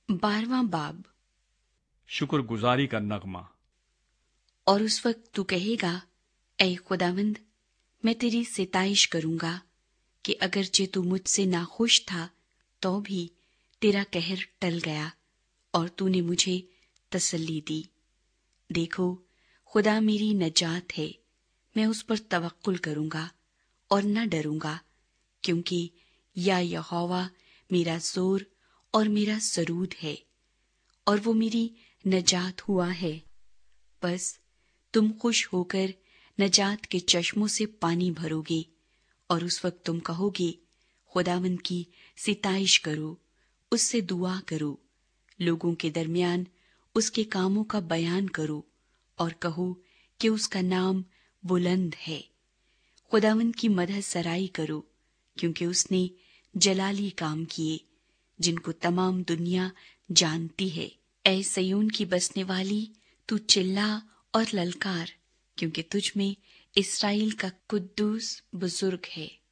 12वां बाब। शुक्रगुजारी का नगमा। और उस वक्त तू कहेगा, ऐ खुदावंद, मैं तेरी सिताइश करूंगा कि अगरचे तू मुझसे नाखुश था तो भी तेरा कहर टल गया और तूने मुझे तसल्ली दी। देखो, खुदा मेरी नजात है, मैं उस पर तवक्कुल करूंगा और न डरूंगा, क्योंकि या यहोवा मेरा जोर और मेरा सरूद है और वो मेरी नजात हुआ है। बस तुम खुश होकर नजात के चश्मों से पानी भरोगे और उस वक्त तुम कहोगे, खुदावंद की सिताइश करो, उससे दुआ करो, लोगों के दरमियान उसके कामों का बयान करो और कहो कि उसका नाम बुलंद है। खुदावंद की मदह सराई करो, क्योंकि उसने जलाली काम किए जिनको तमाम दुनिया जानती है। ऐ सयोन की बसने वाली, तू चिल्ला और ललकार, क्योंकि तुझ में इस्राएल का कुद्दूस बुजुर्ग है।